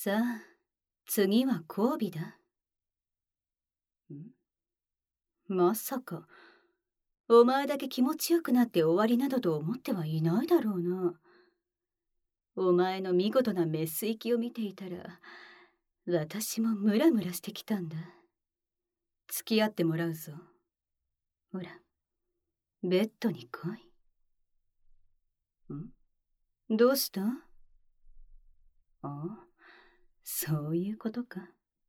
さあ、次は交尾だ。まさか、お前だけ気持ちよくなって終わりなどと思ってはいないだろうな。お前の見事なメス息を見ていたら、私もムラムラしてきたんだ。付き合ってもらうぞ。ほら、ベッドに来い。どうした？ああ、そういうことか。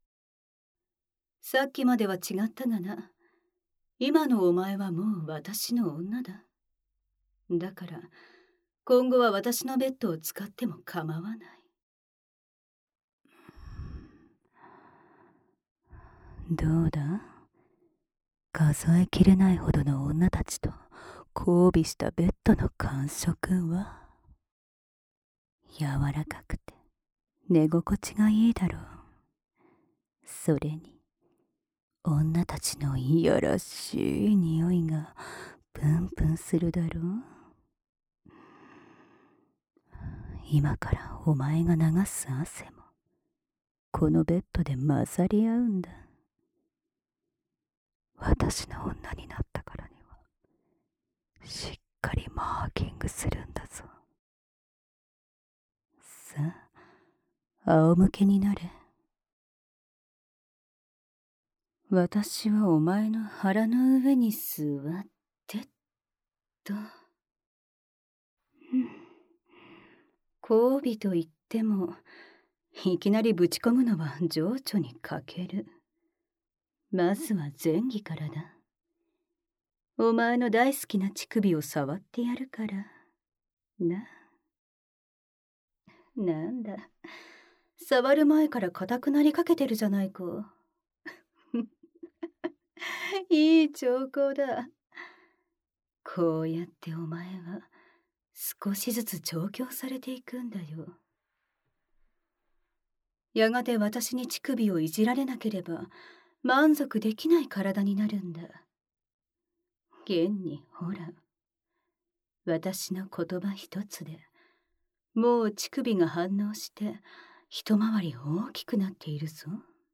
さっきまでは違ったがな。今のお前はもう私の女だ。だから、今後は私のベッドを使っても構わない。 どうだ？数えきれないほどの女たちと交尾したベッドの感触は柔らかくて寝心地がいいだろう。それに女たちのいやらしい匂いがプンプンするだろう。今からお前が流す汗もこのベッドで混ざり合うんだ。私の女になったからにはしっかりマーキングするんだぞ。さあ、仰向けになれ。 私はお前の腹の上に座ってと。交尾と言っても、いきなりぶち込むのは情緒に欠ける。まずは前儀からだ。お前の大好きな乳首を触ってやるから。なんだ。触る前から硬くなりかけてるじゃないか。いい兆候だ。こうやってお前は少しずつ調教されていくんだよ。やがて私に乳首をいじられなければ満足できない体になるんだ。現にほら、私の言葉一つでもう乳首が反応して一回り大きくなっているぞ。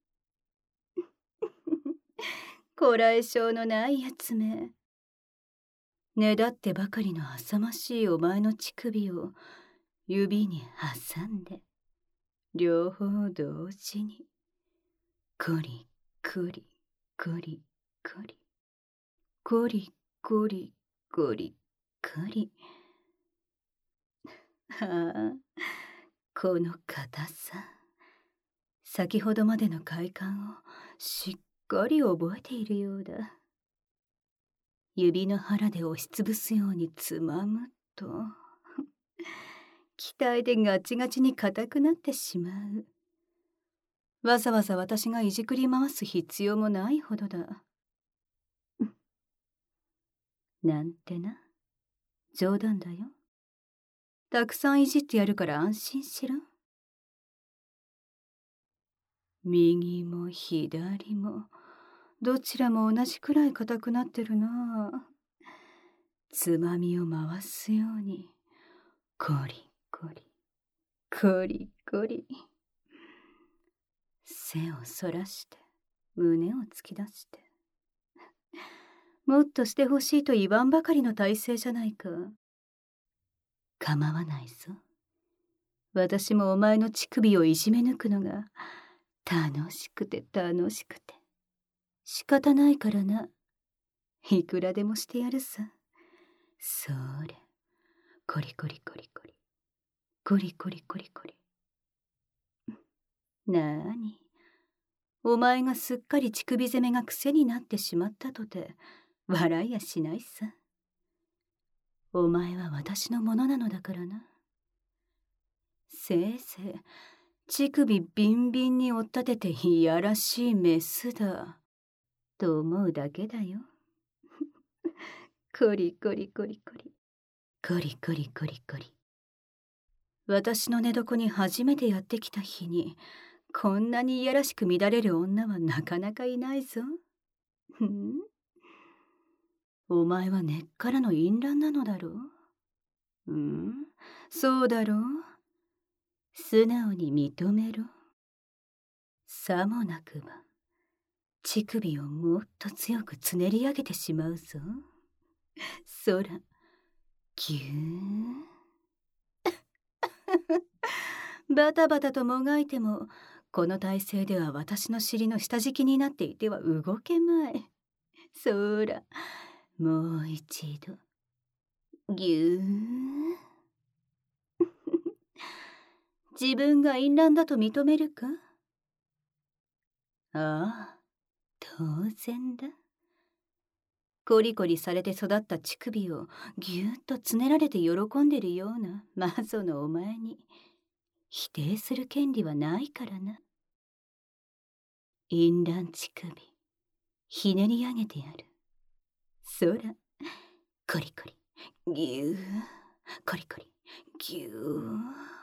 こらえ性のないやつめ。ねだってばかりの浅ましいお前の乳首を指に挟んで、両方同時に、コリコリコリコリ、コリコリコリコリ。はあ、この硬さ。先ほどまでの快感をしっかり覚えているようだ。指の腹で押しつぶすようにつまむと期待でガチガチに硬くなってしまう。わざわざ私がいじくり回す必要もないほどだ。なんてな。冗談だよ。たくさんいじってやるから安心しろ。右も左もどちらも同じくらい硬くなってるな。つまみを回すようにコリコリコリコリ。背をそらして胸を突き出して、もっとしてほしいと言わんばかりの体勢じゃないか。構わないぞ。私もお前の乳首をいじめ抜くのが楽しくて楽しくて仕方ないからな。いくらでもしてやるさ。それ、コリコリコリコリコリコリコリコリ。なあに、お前がすっかり乳首攻めが癖になってしまったとて笑いやしないさ。お前は私のものなのだからな。せいぜい乳首ビンビンに追っ立てていやらしいメスだと思うだけだよ。コリコリコリコリコリコリコリコリ。私の寝床に初めてやってきた日にこんなにいやらしく乱れる女はなかなかいないぞ。お前は根っからの淫乱なのだろう。そうだろう。素直に認めろ。 さもなくば乳首をもっと強くつねり上げてしまうぞ。そら、ぎゅーバタバタともがいても、この体勢では私の尻の下敷きになっていては動けまい。そら、もう一度、ぎゅー。自分が淫乱だと認めるか？ああ、当然だ。コリコリされて育った乳首をぎゅーっとつねられて喜んでるようなマゾのお前に否定する権利はないからな。淫乱乳首、ひねり上げてやる。そら、コリコリ、ぎゅー、コリコリ、ぎゅー。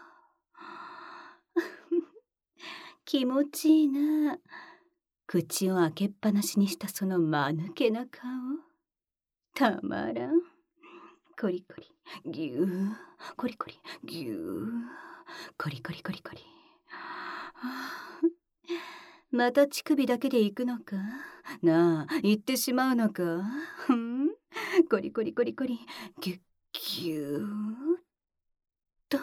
気持ちいいな。口を開けっぱなしにしたその間抜けな顔。たまらん。コリコリ、ぎゅー、コリコリ、ぎゅー、コリコリコリコリ。また乳首だけで行くのかなあ、行ってしまうのかコリコリコリコリ、ぎゅっぎゅーっと。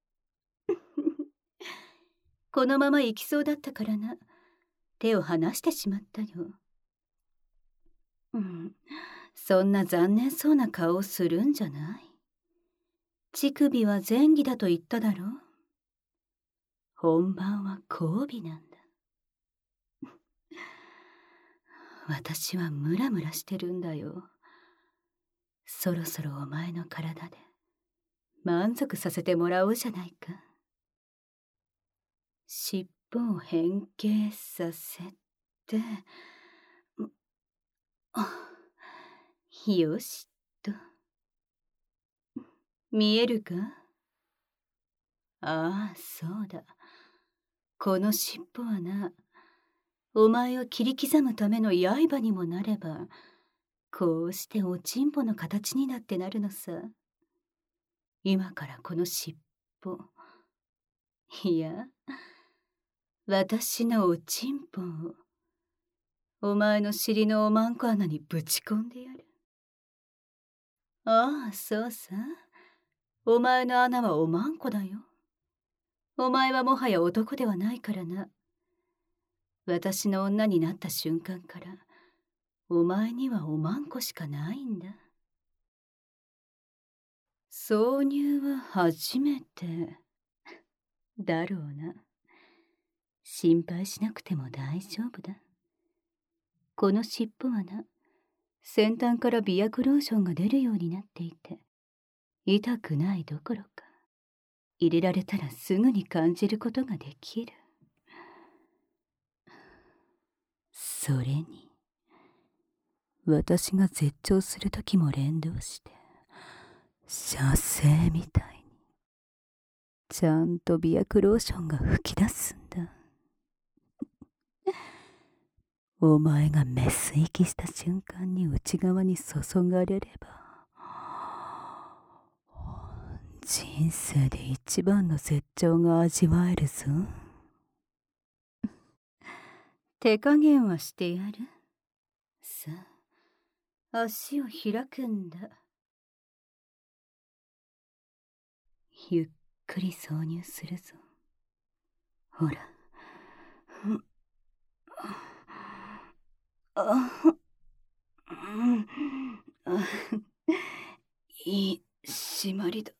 このまま行きそうだったからな。手を離してしまったよ。そんな残念そうな顔をするんじゃない。乳首は前戯だと言っただろう。本番は交尾なんだ。私はムラムラしてるんだよ。そろそろお前の体で満足させてもらおうじゃないか。尻尾を変形させて、よしと。見えるか？ああ、そうだ。この尻尾はな、お前を切り刻むための刃にもなれば、こうしておちんぽの形になってなるのさ。今からこの尻尾、いや、私のおちんぽを、お前の尻のおまんこ穴にぶち込んでやる。ああ、そうさ。お前の穴はおまんこだよ。お前はもはや男ではないからな。私の女になった瞬間から、お前にはおまんこしかないんだ。挿入は初めてだろうな。心配しなくても大丈夫だ。この尻尾はな、先端から媚薬ローションが出るようになっていて、痛くないどころか、入れられたらすぐに感じることができる。それに、私が絶頂する時も連動して、射精みたいに、ちゃんと媚薬ローションが噴き出すんだ。お前がメス息した瞬間に内側に注がれれば、人生で一番の絶頂が味わえるぞ。手加減はしてやる。さあ、足を開くんだ。ゆっくり挿入するぞ。ほら。いい締まりだ。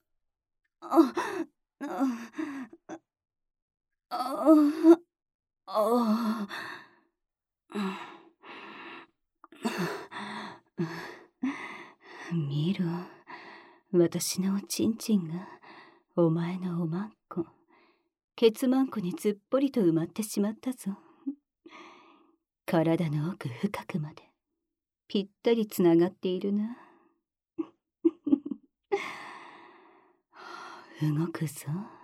見ろ、私のおちんちんがお前のおまんこ、ケツまんこにずっぽりと埋まってしまったぞ。体の奥深くまでぴったりつながっているな。動くぞ。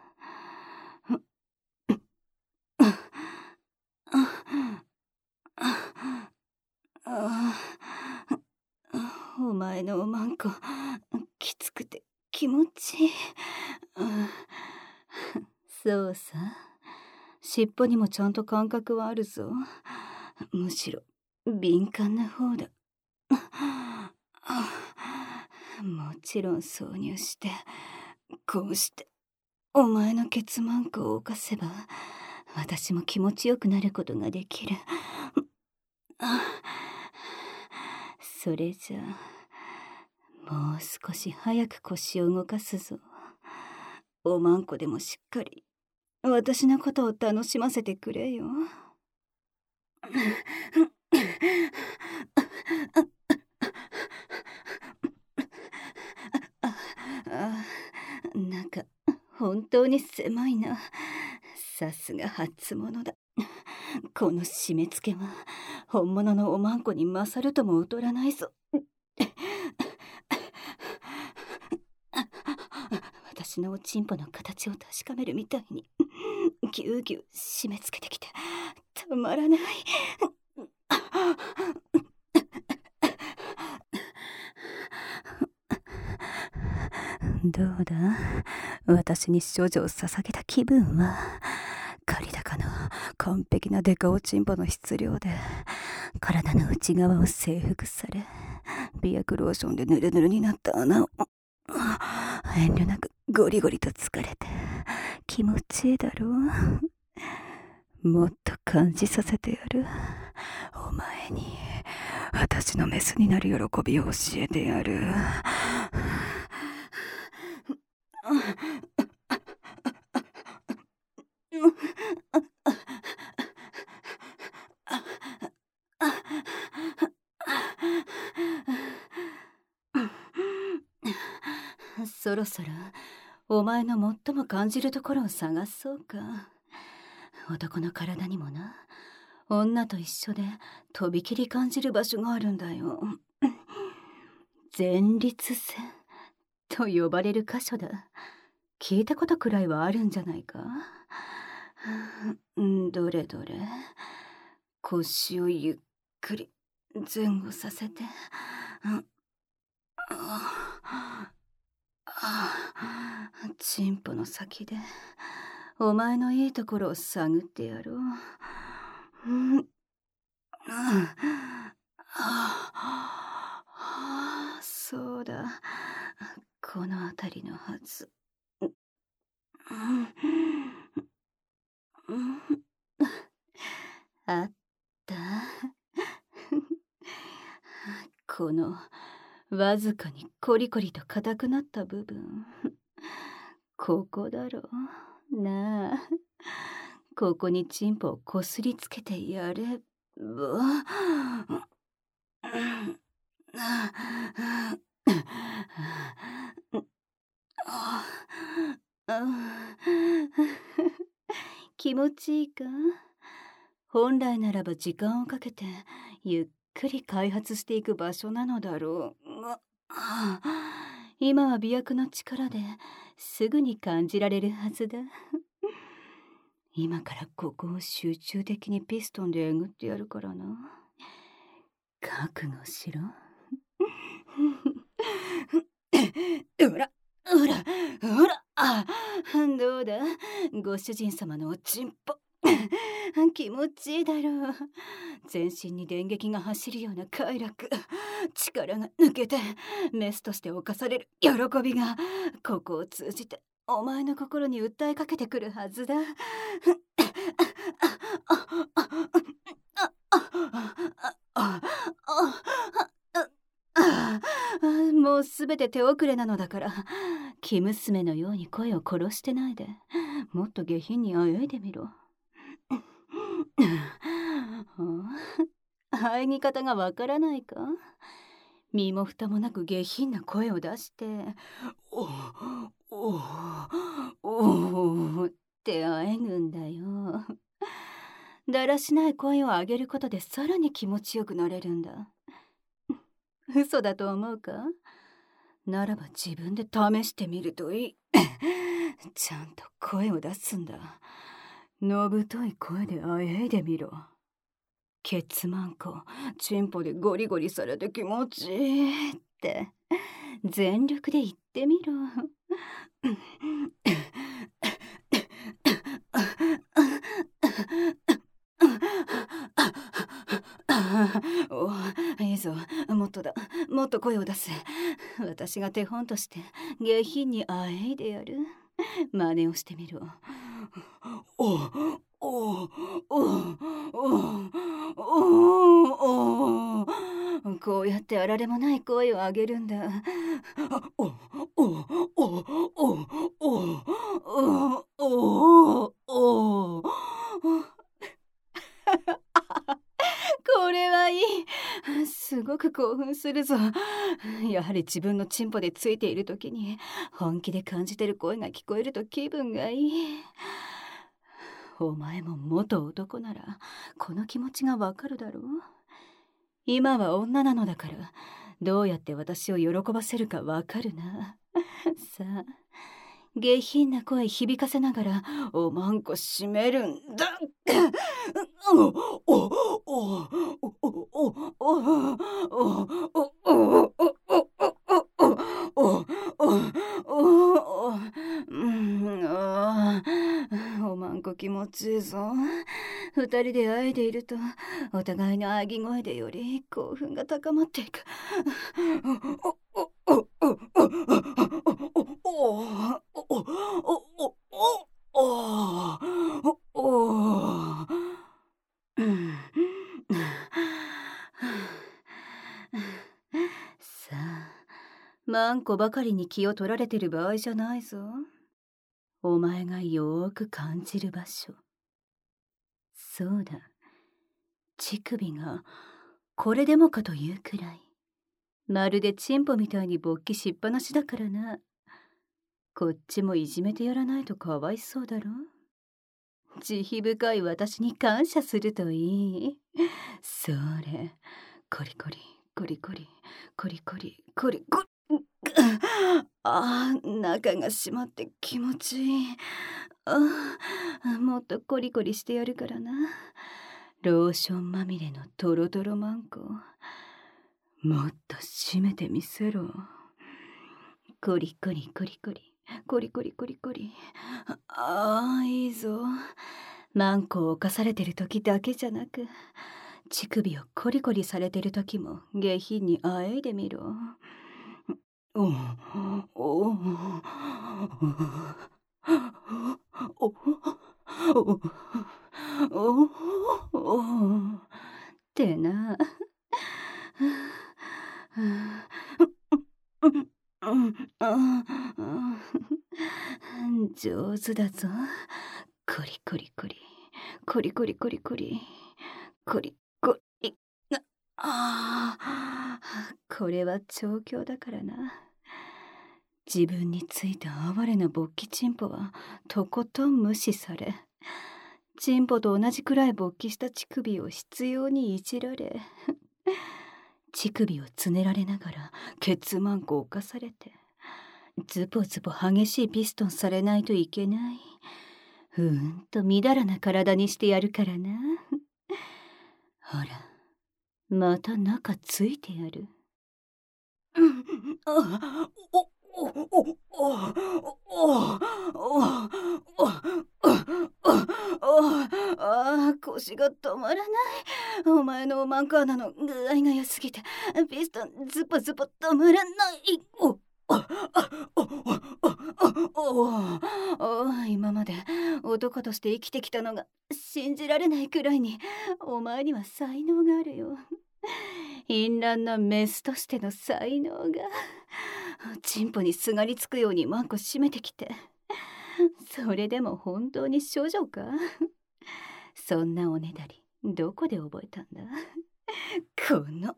お前のおまんこきつくて気持ちいい。そうさ、 尻尾にもちゃんと感覚はあるぞ。むしろ敏感な方だ。もちろん挿入して、こうしてお前のケツマンコを犯せば、私も気持ちよくなることができる。それじゃあ、もう少し早く腰を動かすぞ。おまんこでもしっかり私のことを楽しませてくれよ。なんか本当に狭いな。さすが初物だ。この締め付けは本物のおまんこに勝るとも劣らないぞ。私のおちんぽの形を確かめるみたいにぎゅうぎゅう締め付けてきてたまらない。 どうだ、私に処女を捧げた気分は。借り高の完璧なデカおちんぽの質量で体の内側を征服され、美薬ローションでヌルヌルになった穴を遠慮なくゴリゴリと疲れて気持ちいいだろう。もっと感じさせてやる。お前に私のメスになる喜びを教えてやる。 そろそろお前の最も感じるところを探そうか。男の体にもな、女と一緒でとびきり感じる場所があるんだよ。前立腺と呼ばれる箇所だ。聞いたことくらいはあるんじゃないか。どれどれ。腰をゆっくり前後させて。チンポの先でお前のいいところを探ってやろう。そうだ、この辺りのはず。あった。このわずかにコリコリと硬くなった部分、ここだろうなあ。ここにチンポをこすりつけてやれば。気持ちいいか？本来ならば時間をかけてゆっくり開発していく場所なのだろう。今は美薬の力ですぐに感じられるはずだ。今からここを集中的にピストンでえぐってやるからな。覚悟しろ。ほらほらほら、どうだご主人様のおちんぽ。気持ちいいだろう。全身に電撃が走るような快楽、力が抜けてメスとして侵される喜びが、ここを通じてお前の心に訴えかけてくるはずだ。もうすべて手遅れなのだから、生娘のように声を殺してないで、もっと下品にあえいでみろ。喘ぎ方がわからないか？身も蓋もなく下品な声を出して、おおおってあえぐんだよ。だらしない声を上げることでさらに気持ちよくなれるんだ。嘘だと思うか？ならば自分で試してみるといい。ちゃんと声を出すんだ。のぶとい声であえいでみろ。ケツマンコ、チンポでゴリゴリされて気持ちいいって全力で言ってみろ。 と声を出す。私が手本として下品にあえいでやる。真似をしてみろ。おおおおおお、こうやってあられもない声を上げるんだ。おおおおおおおお、これはいい。すごく興奮するぞ。やはり自分のチンポでついている時に本気で感じてる声が聞こえると気分がいい。お前も元男ならこの気持ちがわかるだろう。今は女なのだからどうやって私を喜ばせるかわかるな。さあ、下品な声響かせながらおまんこ締めるんだ。おまんこ気持ちいいぞ。二人であえでいるとお互いのあぎ声でより興奮が高まっていく。さあ、マンコばかりに気を取られてる場合じゃないぞ。お前がよーく感じる場所。そうだ、乳首がこれでもかというくらいまるでチンポみたいに勃起しっぱなしだからな。こっちもいじめてやらないとかわいそうだろ。慈悲深い私に感謝するといい。それ、コリコリコリコリコリコリコリコリ。ああ、中が締まって気持ちいい。もっとコリコリしてやるからな。ローションまみれのトロトロマンコ、もっと締めてみせろ。コリコリコリコリコリコリコリコリ。ああ、いいぞ。マンコを犯されてる時だけじゃなく乳首をコリコリされてる時も下品にあえいでみろ。おおおおってな。上手だぞ。コリコリコリコリコリコリコリコリコリ。これは調教だからな。自分についた哀れな勃起チンポはとことん無視され、チンポと同じくらい勃起した乳首を執拗にいじられ、乳首をつねられながらケツマンコを犯されて、ズポズポ激しいピストンされないといけない。みだらな体にしてやるからな。ほら、また中ついてやる。腰が止まらない。お前のおまんこ穴の具合が良すぎてピストンズポズポ止まらない。今まで男として生きてきたのが信じられないくらいにお前には才能があるよ。淫乱なメスとしての才能が。チンポにすがりつくようにマンコ締めてきて、それでも本当に処女か。そんなおねだりどこで覚えたんだ。この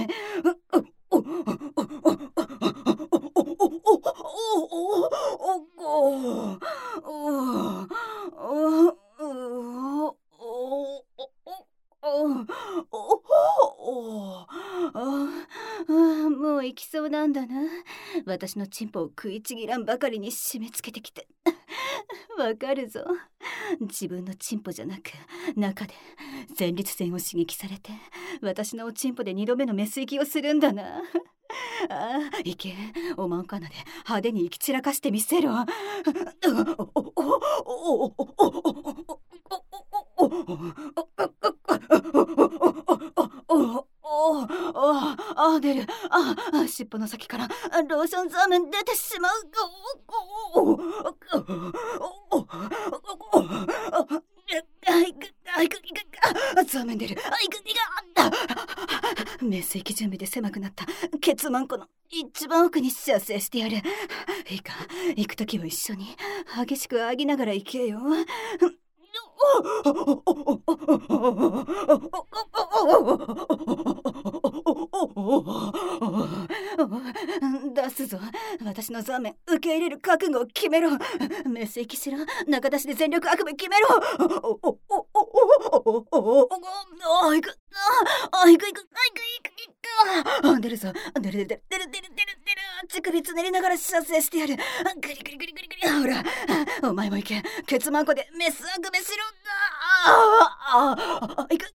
もう行きそうなんだな。私のチンポを食いちぎらんばかりに締め付けてきて。わかるぞ。自分のチンポじゃなく中で前立腺を刺激されて私のおチンポで2度目のメス行きをするんだな。いけ、おまんこ穴で派手に行き散らかしてみせろ。 出る。尻尾の先からローションザーメン出てしまう。ザーメン出る。メス息準備で狭くなったケツマンコの一番奥に射精してやる。いいか、行くときは一緒に激しくあぎながら行けよ。出すぞ。私のザーメン受け入れる覚悟を決めろ。メス息しろ。中出しで全力あくび決めろ。出るぞ。出る。乳首つねりながら射精してやる。グリグリグリグリグリ。ほら、お前も行け。ケツマンコでメスあくびしろ。行く。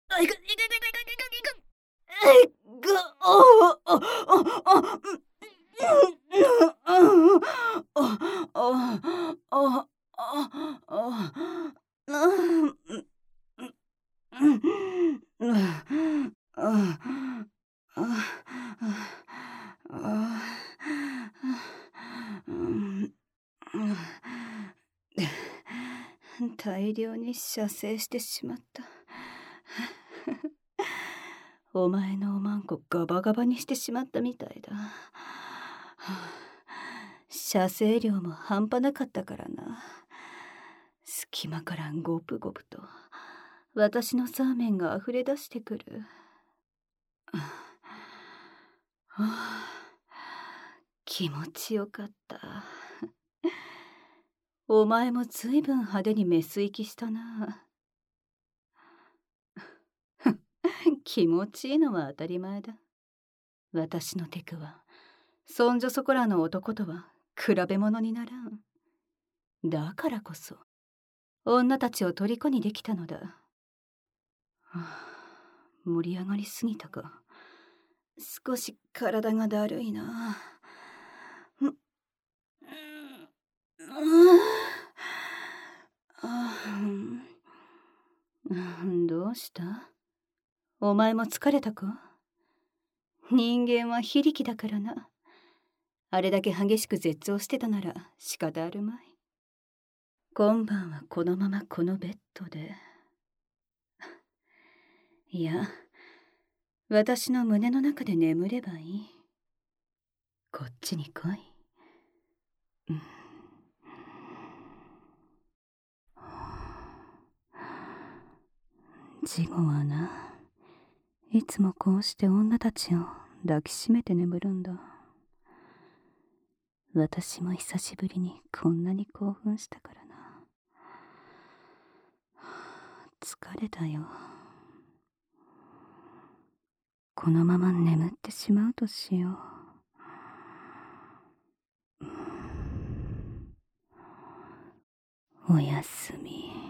大量に射精してしまった。お前のおまんこガバガバにしてしまったみたいだ。射精量も半端なかったからな。隙間からゴプゴプと私のザーメンが溢れ出してくる。気持ちよかった。お前もずいぶん派手にメス息したな。気持ちいいのは当たり前だ。私のテクはそんじょそこらの男とは比べ物にならん。だからこそ女たちを虜にできたのだ。盛り上がりすぎたか。少し体がだるいな。どうした？お前も疲れたか？人間は非力だからな。あれだけ激しく絶頂してたなら仕方あるまい。今晩はこのままこのベッドで。いや、私の胸の中で眠ればいい。こっちに来い。 ジゴはな、いつもこうして女たちを抱きしめて眠るんだ。私も久しぶりにこんなに興奮したからな。疲れたよ。このまま眠ってしまうとしよう。おやすみ。